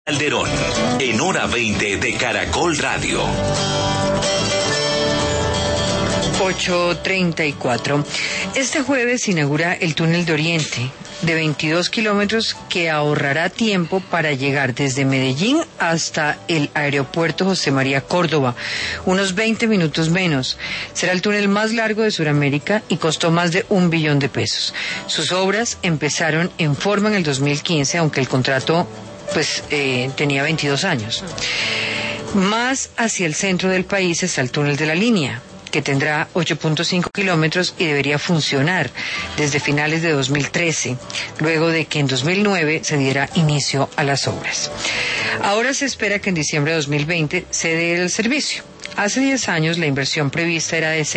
Calderón, en Hora 20 de Caracol Radio. 8:34. Este jueves se inaugura el túnel de Oriente, de 22 kilómetros, que ahorrará tiempo para llegar desde Medellín hasta el aeropuerto José María Córdoba, unos 20 minutos menos. Será el túnel más largo de Sudamérica y costó más de $1 billón. Sus obras empezaron en forma en el 2015, aunque el contrato tenía 22 años. Más hacia el centro del país está el túnel de la Línea, que tendrá 8.5 kilómetros y debería funcionar desde finales de 2013, luego de que en 2009 se diera inicio a las obras. Ahora se espera que en diciembre de 2020 se dé el servicio. Hace 10 años la inversión prevista era de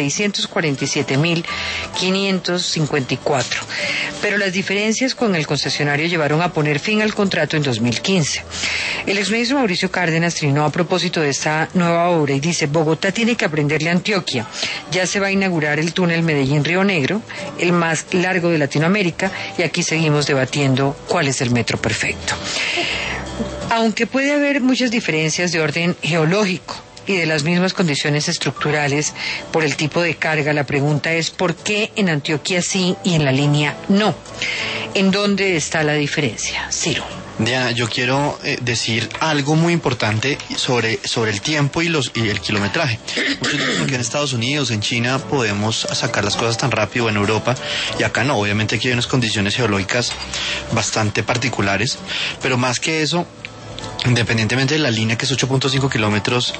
647.554, pero las diferencias con el concesionario llevaron a poner fin al contrato en 2015. El exministro Mauricio Cárdenas trinó a propósito de esta nueva obra y dice: Bogotá tiene que aprenderle a Antioquia. Ya se va a inaugurar el túnel Medellín-Río Negro, el más largo de Latinoamérica, y aquí seguimos debatiendo cuál es el metro perfecto. Aunque puede haber muchas diferencias de orden geológico y de las mismas condiciones estructurales por el tipo de carga, la pregunta es ¿por qué en Antioquia sí y en la Línea no? ¿En dónde está la diferencia? Ciro. Ya, yo quiero decir algo muy importante sobre el tiempo y el kilometraje. Muchos dicen que en Estados Unidos, en China, podemos sacar las cosas tan rápido, en Europa, y acá no. Obviamente aquí hay unas condiciones geológicas bastante particulares, pero más que eso, independientemente de la línea, que es 8.5 kilómetros,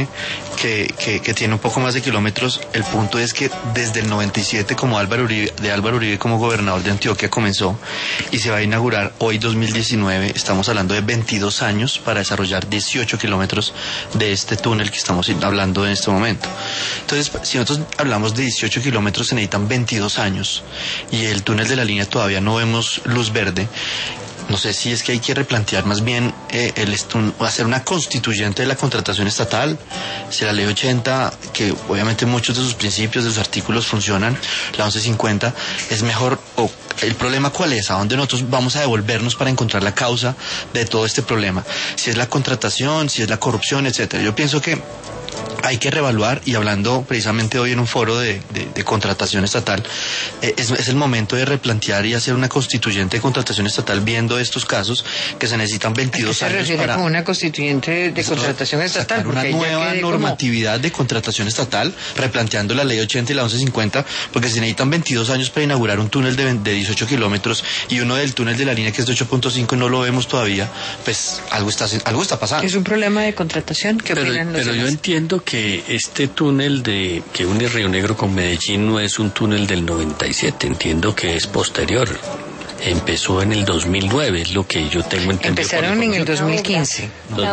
que tiene un poco más de kilómetros, el punto es que desde el 97, como Álvaro Uribe como gobernador de Antioquia comenzó, y se va a inaugurar hoy 2019, estamos hablando de 22 años para desarrollar 18 kilómetros de este túnel que estamos hablando en este momento. Entonces, si nosotros hablamos de 18 kilómetros, se necesitan 22 años, y el túnel de la Línea todavía no vemos luz verde. No sé si es que hay que replantear más bien hacer una constituyente de la contratación estatal. Si la ley 80, que obviamente muchos de sus principios, de sus artículos funcionan, la 1150, es mejor. O el problema ¿cuál es? ¿A dónde nosotros vamos a devolvernos para encontrar la causa de todo este problema? Si es la contratación, si es la corrupción, etcétera. Yo pienso que hay que reevaluar, y hablando precisamente hoy en un foro de contratación estatal, es el momento de replantear y hacer una constituyente de contratación estatal, viendo estos casos que se necesitan 22 años para como una constituyente de contratación estatal, sacar una nueva normatividad de contratación estatal, replanteando la ley 80 y la 1150, porque se necesitan 22 años para inaugurar un túnel de 18 kilómetros y uno del túnel de la Línea que es de 8.5 y no lo vemos todavía, pues algo está pasando. Es un problema de contratación. Pero yo entiendo que este túnel que une Río Negro con Medellín no es un túnel del 97, entiendo que es posterior. Empezó en el 2009, es lo que yo tengo entendido. Empezaron en el 2015.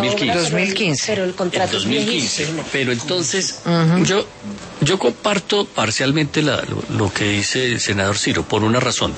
2015. Pero el contrato es 2015. Pero entonces, yo comparto parcialmente lo que dice el senador Ciro, por una razón.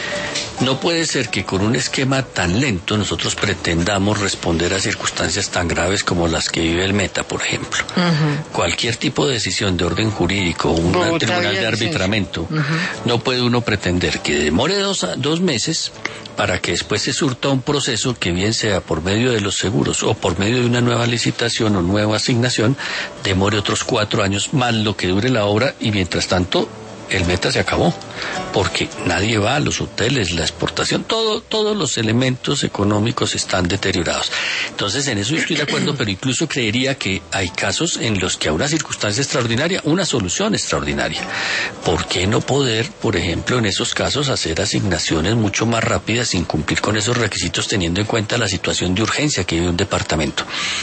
No puede ser que con un esquema tan lento nosotros pretendamos responder a circunstancias tan graves como las que vive el Meta, por ejemplo. Cualquier tipo de decisión de orden jurídico, un tribunal de arbitramiento, no puede uno pretender que demore dos meses para que después se surta un proceso que, bien sea por medio de los seguros o por medio de una nueva licitación o nueva asignación, demore otros 4 años más lo que dure la obra, y mientras tanto el Meta se acabó, porque nadie va a los hoteles, la exportación, todos los elementos económicos están deteriorados. Entonces, en eso yo estoy de acuerdo, pero incluso creería que hay casos en los que a una circunstancia extraordinaria, una solución extraordinaria. ¿Por qué no poder, por ejemplo, en esos casos, hacer asignaciones mucho más rápidas sin cumplir con esos requisitos, teniendo en cuenta la situación de urgencia que vive un departamento?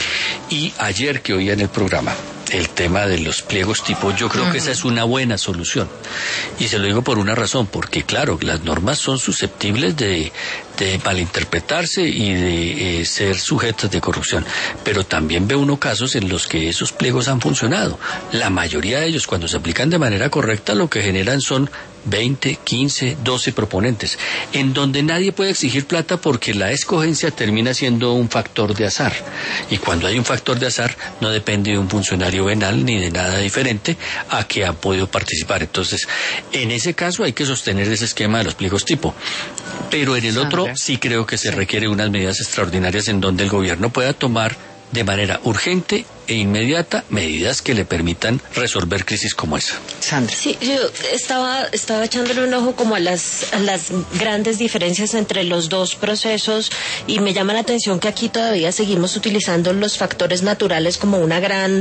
Y ayer que oía en el programa el tema de los pliegos tipo, yo creo que esa es una buena solución. Y se lo digo por una razón, porque claro, las normas son susceptibles de malinterpretarse y de ser sujetas de corrupción. Pero también ve uno casos en los que esos pliegos han funcionado. La mayoría de ellos, cuando se aplican de manera correcta, lo que generan son 20, 15, 12 proponentes, en donde nadie puede exigir plata porque la escogencia termina siendo un factor de azar. Y cuando hay un factor de azar, no depende de un funcionario venal ni de nada diferente a que ha podido participar. Entonces, en ese caso hay que sostener ese esquema de los pliegos tipo. Pero en el otro sí creo que se requiere unas medidas extraordinarias en donde el gobierno pueda tomar de manera urgente e inmediata medidas que le permitan resolver crisis como esa. Sandra. Sí, yo estaba echándole un ojo como a las grandes diferencias entre los dos procesos, y me llama la atención que aquí todavía seguimos utilizando los factores naturales como un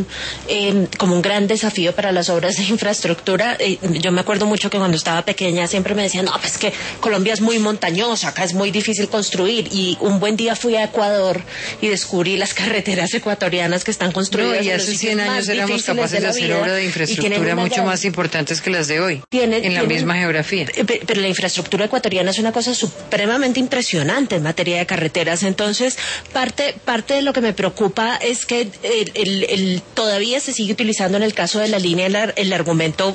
gran desafío para las obras de infraestructura. Yo me acuerdo mucho que cuando estaba pequeña siempre me decían, no, pues que Colombia es muy montañosa, acá es muy difícil construir, y un buen día fui a Ecuador y descubrí las carreteras ecuatorianas que están construidas. Y hace 100 años éramos capaces de hacer obras de infraestructura mucho más importantes que las de hoy, en la misma geografía. Pero la infraestructura ecuatoriana es una cosa supremamente impresionante en materia de carreteras. Entonces, parte de lo que me preocupa es que todavía se sigue utilizando en el caso de la línea el argumento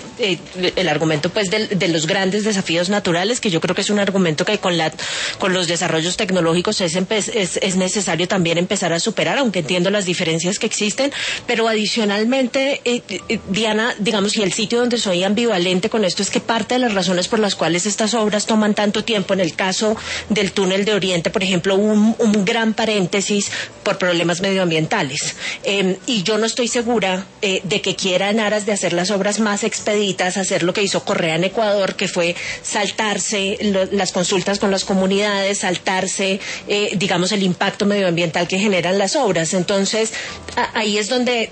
pues de los grandes desafíos naturales, que yo creo que es un argumento que con los desarrollos tecnológicos es necesario también empezar a superar, aunque entiendo las diferencias que existen. Pero adicionalmente, Diana, digamos, y el sitio donde soy ambivalente con esto es que parte de las razones por las cuales estas obras toman tanto tiempo, en el caso del túnel de Oriente, por ejemplo, un gran paréntesis por problemas medioambientales. Y yo no estoy segura de que quiera, en aras de hacer las obras más expeditas, hacer lo que hizo Correa en Ecuador, que fue saltarse las consultas con las comunidades, saltarse, digamos, el impacto medioambiental que generan las obras. Entonces, ahí es donde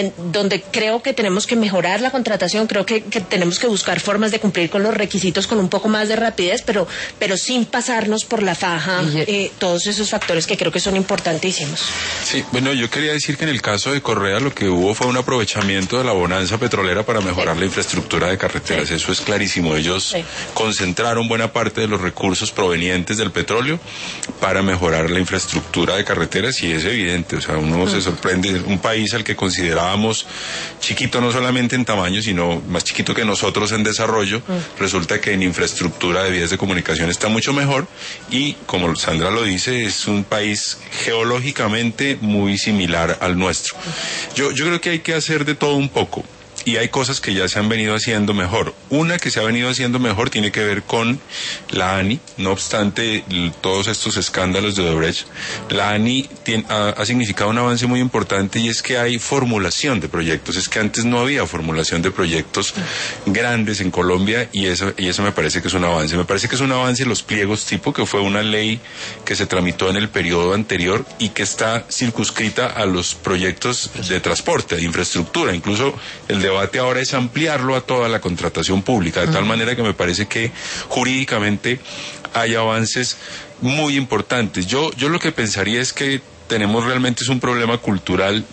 creo que tenemos que mejorar la contratación. Creo que tenemos que buscar formas de cumplir con los requisitos con un poco más de rapidez, pero sin pasarnos por la faja todos esos factores que creo que son importantísimos. Sí, bueno, yo quería decir que en el caso de Correa lo que hubo fue un aprovechamiento de la bonanza petrolera para mejorar la infraestructura de carreteras. Eso es clarísimo. Ellos concentraron buena parte de los recursos provenientes del petróleo para mejorar la infraestructura de carreteras, y es evidente. O sea, uno se sorprende. Un país al que considerábamos chiquito no solamente en tamaño, sino más chiquito que nosotros en desarrollo, resulta que en infraestructura de vías de comunicación está mucho mejor, y como Sandra lo dice, es un país geológicamente muy similar al nuestro. Yo creo que hay que hacer de todo un poco. Y hay cosas que ya se han venido haciendo mejor. Una que se ha venido haciendo mejor tiene que ver con la ANI. No obstante todos estos escándalos de Odebrecht, la ANI ha significado un avance muy importante, y es que hay formulación de proyectos. Es que antes no había formulación de proyectos grandes en Colombia, y eso me parece que es un avance. Me parece que es un avance los pliegos tipo, que fue una ley que se tramitó en el periodo anterior y que está circunscrita a los proyectos de transporte, de infraestructura. Incluso el debate ahora es ampliarlo a toda la contratación pública, de tal manera que me parece que jurídicamente hay avances muy importantes. Yo lo que pensaría es que tenemos realmente un problema cultural,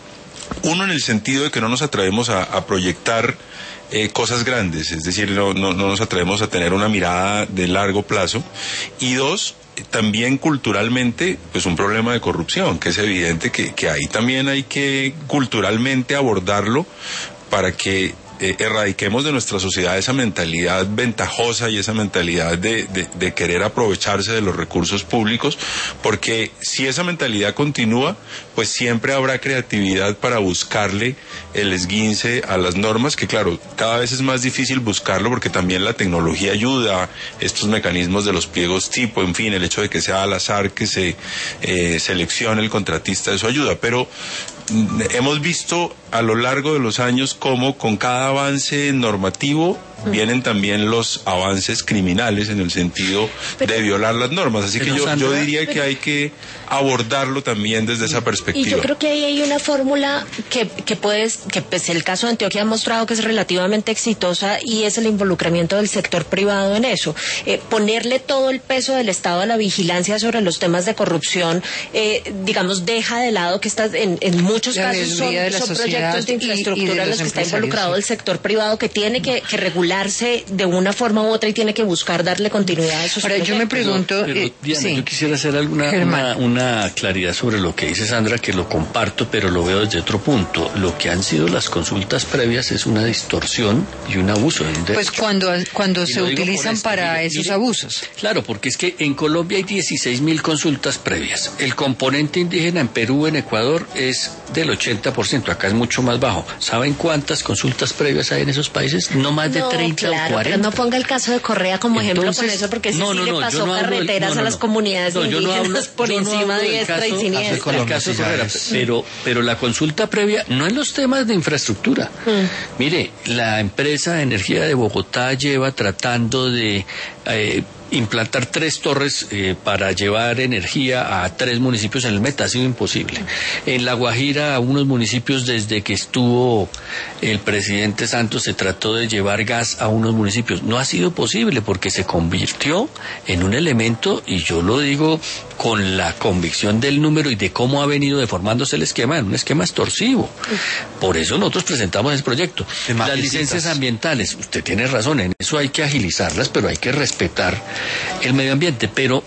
uno en el sentido de que no nos atrevemos a proyectar cosas grandes, es decir, no nos atrevemos a tener una mirada de largo plazo, y dos, también culturalmente, pues un problema de corrupción, que es evidente que ahí también hay que culturalmente abordarlo para que erradiquemos de nuestra sociedad esa mentalidad ventajosa y esa mentalidad de querer aprovecharse de los recursos públicos, porque si esa mentalidad continúa, pues siempre habrá creatividad para buscarle el esguince a las normas, que claro, cada vez es más difícil buscarlo porque también la tecnología ayuda, estos mecanismos de los pliegos tipo, en fin, el hecho de que sea al azar que se seleccione el contratista, eso ayuda, pero hemos visto a lo largo de los años cómo con cada avance normativo vienen también los avances criminales en el sentido de violar las normas, así que yo diría que hay que abordarlo también desde esa perspectiva. Y yo creo que ahí hay una fórmula que pues el caso de Antioquia ha mostrado que es relativamente exitosa, y es el involucramiento del sector privado en eso. Ponerle todo el peso del Estado a la vigilancia sobre los temas de corrupción, digamos, deja de lado que en muchos casos son proyectos de infraestructura en los que está involucrado el sector privado, que tiene que regularse de una forma u otra y tiene que buscar darle continuidad a esos proyectos. Yo me pregunto... Pero, Diana, yo quisiera hacer una claridad sobre lo que dice Sandra, que lo comparto, pero lo veo desde otro punto. Lo que han sido las consultas previas es una distorsión y un abuso de un derecho. Pues cuando se utilizan para esos abusos. Claro, porque es que en Colombia hay 16.000 consultas previas. El componente indígena en Perú, en Ecuador, es del 80%. Acá es mucho más bajo. ¿Saben cuántas consultas previas hay en esos países? No más de 3. 30 claro, o 40. pero no ponga el caso de Correa como ejemplo con eso, porque sí le pasó carreteras a las comunidades indígenas por encima de diestra y siniestra. El caso Correa, pero la consulta previa no en los temas de infraestructura. Mire, la empresa de energía de Bogotá lleva tratando de implantar 3 torres para llevar energía a 3 municipios en el Meta. Ha sido imposible. En La Guajira, a unos municipios, desde que estuvo el presidente Santos, se trató de llevar gas a unos municipios. No ha sido posible porque se convirtió en un elemento, y yo lo digo con la convicción del número y de cómo ha venido deformándose el esquema, en un esquema extorsivo. Por eso nosotros presentamos el proyecto. Las licencias ambientales, usted tiene razón, en eso hay que agilizarlas, pero hay que respetar el medio ambiente, pero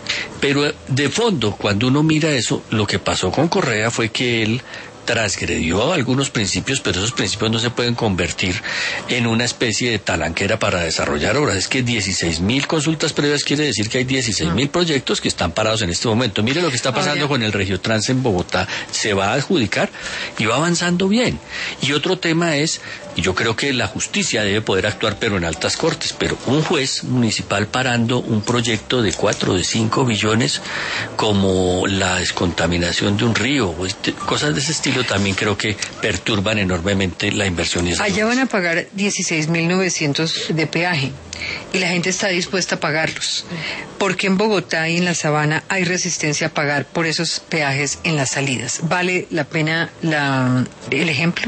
de fondo, cuando uno mira eso, lo que pasó con Correa fue que él transgredió algunos principios, pero esos principios no se pueden convertir en una especie de talanquera para desarrollar obras. Es que 16.000 consultas previas quiere decir que hay 16.000 proyectos que están parados en este momento. Mire lo que está pasando con el Regiotrans en Bogotá. Se va a adjudicar y va avanzando bien. Y otro tema es, y yo creo que la justicia debe poder actuar, pero en altas cortes, pero un juez municipal parando un proyecto de 4 o de 5 billones como la descontaminación de un río, cosas de ese estilo, también creo que perturban enormemente la inversión. Allá van a pagar 16.900 de peaje y la gente está dispuesta a pagarlos. Porque en Bogotá y en la Sabana hay resistencia a pagar por esos peajes en las salidas. ¿Vale la pena el ejemplo?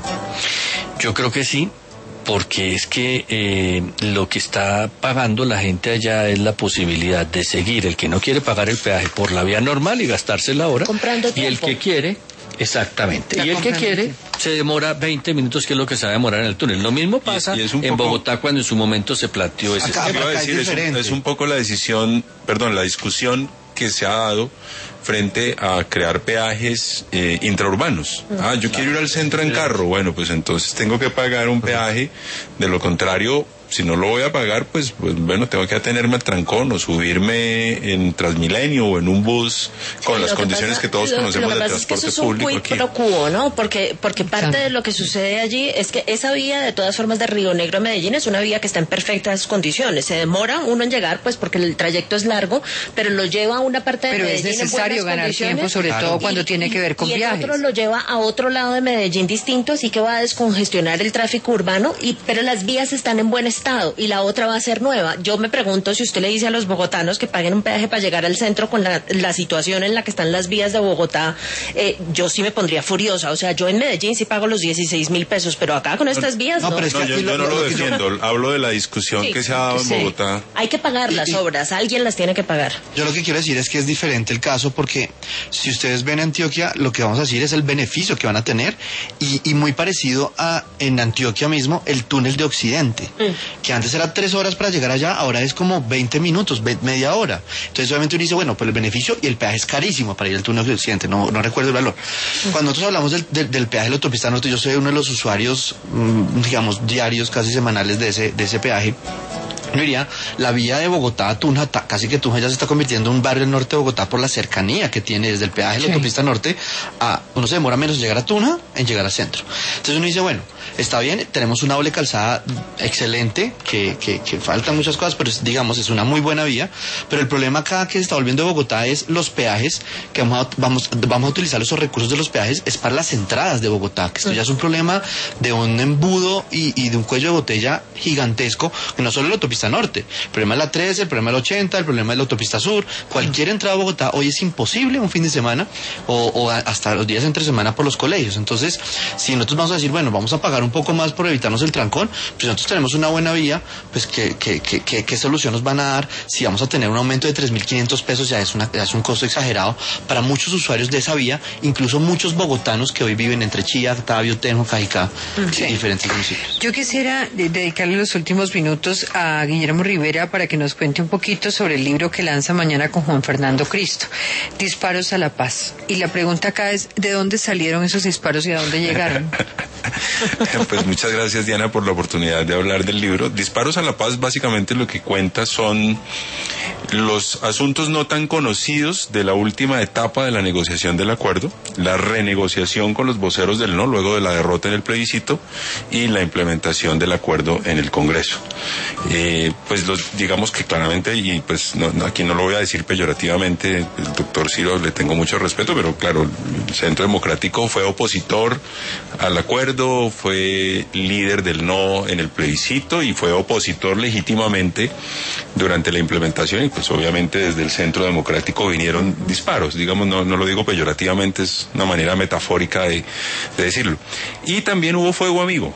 Yo creo que sí, porque es que lo que está pagando la gente allá es la posibilidad de seguir, el que no quiere pagar el peaje por la vía normal y gastarse la hora, y el que quiere, exactamente, y el que quiere se demora 20 minutos, que es lo que se va a demorar en el túnel. Lo mismo pasa en Bogotá cuando en su momento se planteó ese esquema. Es un poco la discusión que se ha dado frente a crear peajes intraurbanos. Yo quiero ir al centro en carro, bueno, pues entonces tengo que pagar un peaje, de lo contrario, si no lo voy a pagar, pues bueno, tengo que atenerme al trancón o subirme en Transmilenio o en un bus con las condiciones que todos conocemos del transporte público aquí. Eso es un quid pro quo, ¿no? Porque parte de lo que sucede allí es que esa vía, de todas formas, de Río Negro a Medellín es una vía que está en perfectas condiciones. Se demora uno en llegar, pues porque el trayecto es largo, pero lo lleva a una parte de Medellín. Pero es necesario ganar tiempo, sobre todo cuando tiene que ver con viajes. Y el otro lo lleva a otro lado de Medellín distinto, así que va a descongestionar el tráfico urbano, pero las vías están en buen estado y la otra va a ser nueva. Yo me pregunto, si usted le dice a los bogotanos que paguen un peaje para llegar al centro con la situación en la que están las vías de Bogotá, yo sí me pondría furiosa. O sea, yo en Medellín sí pago los 16.000 pesos, pero acá con estas vías no. Pero es que yo no lo defiendo, hablo de la discusión que se ha dado en Bogotá. Hay que pagar las obras, alguien las tiene que pagar. Yo lo que quiero decir es que es diferente el caso, porque si ustedes ven Antioquia, lo que vamos a decir es el beneficio que van a tener, y muy parecido a en Antioquia mismo el túnel de Occidente, que antes era 3 horas para llegar allá, ahora es como 20 minutos, media hora. Entonces obviamente uno dice, bueno, pues el beneficio, y el peaje es carísimo para ir al túnel de Occidente, no recuerdo el valor. Cuando nosotros hablamos del peaje de la autopista norte, yo soy uno de los usuarios, digamos, diarios, casi semanales de ese peaje. Yo diría, la vía de Bogotá a Tunja, casi que Tunja ya se está convirtiendo en un barrio del norte de Bogotá por la cercanía que tiene desde el peaje de la autopista norte uno se demora menos llegar a Tunja en llegar al centro. Entonces uno dice, bueno, está bien, tenemos una doble calzada excelente, que faltan muchas cosas, pero digamos, es una muy buena vía, pero el problema acá que se está volviendo Bogotá es los peajes, que vamos a utilizar esos recursos de los peajes, es para las entradas de Bogotá, que esto ya es un problema de un embudo y de un cuello de botella gigantesco, que no solo la autopista norte, el problema es la 13, el problema es la 80, el problema es la autopista sur, cualquier entrada a Bogotá hoy es imposible un fin de semana o hasta los días entre semana por los colegios. Entonces, si nosotros vamos a decir, bueno, vamos a pagar un poco más por evitarnos el trancón, pues nosotros tenemos una buena vía, pues ¿qué solución nos van a dar? Si vamos a tener un aumento de 3.500 pesos, ya es un costo exagerado para muchos usuarios de esa vía, incluso muchos bogotanos que hoy viven entre Chía, Tabio, Tenjo, Cajicá, diferentes municipios. Yo quisiera dedicarle los últimos minutos a Guillermo Rivera para que nos cuente un poquito sobre el libro que lanza mañana con Juan Fernando Cristo, Disparos a la Paz. Y la pregunta acá es, ¿de dónde salieron esos disparos y a dónde llegaron? Pues muchas gracias, Diana, por la oportunidad de hablar del libro. Disparos a la Paz básicamente lo que cuenta son los asuntos no tan conocidos de la última etapa de la negociación del acuerdo, la renegociación con los voceros del no luego de la derrota en el plebiscito y la implementación del acuerdo en el Congreso. Pues digamos que claramente, y pues aquí no lo voy a decir peyorativamente, el doctor Ciro le tengo mucho respeto, pero claro, el Centro Democrático fue opositor al acuerdo, fue líder del no en el plebiscito y fue opositor legítimamente durante la implementación, y pues obviamente desde el Centro Democrático vinieron disparos, digamos, no lo digo peyorativamente, es una manera metafórica de decirlo. Y también hubo fuego amigo.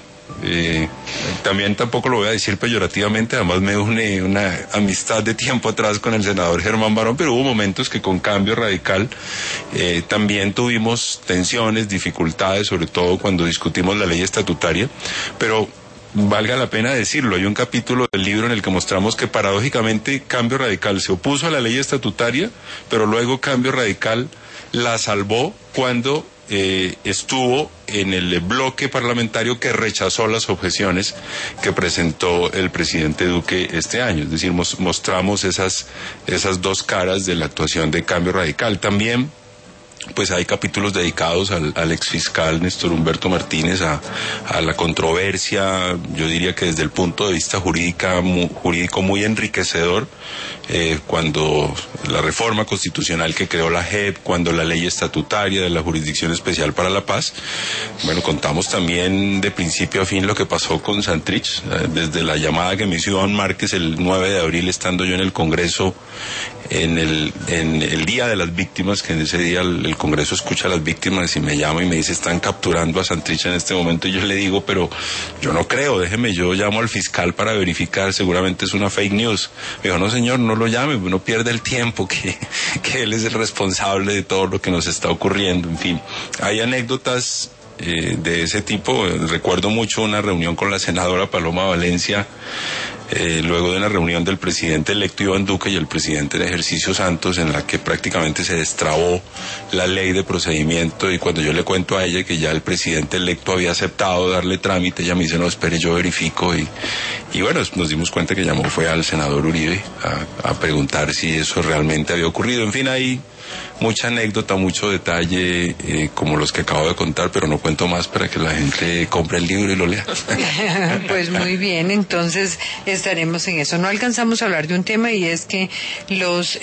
También tampoco lo voy a decir peyorativamente, además me une una amistad de tiempo atrás con el senador Germán Barón, pero hubo momentos que con Cambio Radical también tuvimos tensiones, dificultades, sobre todo cuando discutimos la ley estatutaria, pero valga la pena decirlo, hay un capítulo del libro en el que mostramos que paradójicamente Cambio Radical se opuso a la ley estatutaria, pero luego Cambio Radical la salvó cuando estuvo en el bloque parlamentario que rechazó las objeciones que presentó el presidente Duque este año. Es decir, mostramos esas dos caras de la actuación de Cambio Radical. También pues hay capítulos dedicados al exfiscal Néstor Humberto Martínez, a la controversia, yo diría que desde el punto de vista jurídico muy enriquecedor, cuando la reforma constitucional que creó la JEP, cuando la ley estatutaria de la Jurisdicción Especial para la Paz. Bueno, contamos también de principio a fin lo que pasó con Santrich, desde la llamada que me hizo Iván Márquez el 9 de abril, estando yo en el Congreso, en el Día de las Víctimas, que en ese día el Congreso escucha a las víctimas y me llama y me dice, están capturando a Santrich en este momento, y yo le digo, pero yo no creo, déjeme, yo llamo al fiscal para verificar, seguramente es una fake news. Me dijo, no señor, no lo llame, no pierda el tiempo, que él es el responsable de todo lo que nos está ocurriendo. En fin, hay anécdotas de ese tipo. Recuerdo mucho una reunión con la senadora Paloma Valencia, luego de una reunión del presidente electo Iván Duque y el presidente en ejercicio Santos, en la que prácticamente se destrabó la ley de procedimiento, y cuando yo le cuento a ella que ya el presidente electo había aceptado darle trámite, ella me dice, no, espere, yo verifico, y bueno, nos dimos cuenta que llamó fue al senador Uribe a preguntar si eso realmente había ocurrido. En fin, hay mucha anécdota, mucho detalle, como los que acabo de contar, pero no cuento más para que la gente compre el libro y lo lea. Pues muy bien, entonces estaremos en eso. No alcanzamos a hablar de un tema, y es que los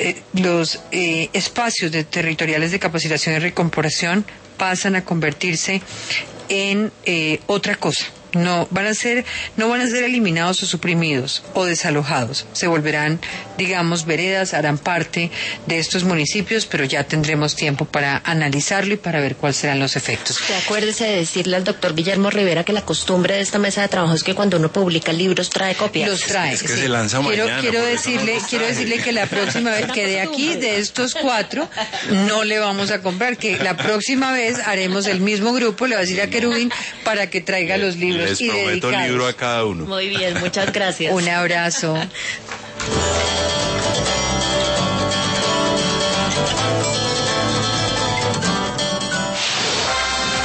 espacios territoriales de capacitación y recuperación pasan a convertirse en otra cosa. No van a ser eliminados o suprimidos o desalojados. Se volverán, digamos, veredas, harán parte de estos municipios, pero ya tendremos tiempo para analizarlo y para ver cuáles serán los efectos. Acuérdese de decirle al doctor Guillermo Rivera que la costumbre de esta mesa de trabajo es que cuando uno publica libros trae copias. Los trae. Es que se lanza mañana. Quiero decirle que la próxima vez, que de aquí, de estos 4, no le vamos a comprar, que la próxima vez haremos el mismo grupo, le va a decir a Querubín para que traiga los libros. Les prometo libro a cada uno. Muy bien, muchas gracias. Un abrazo.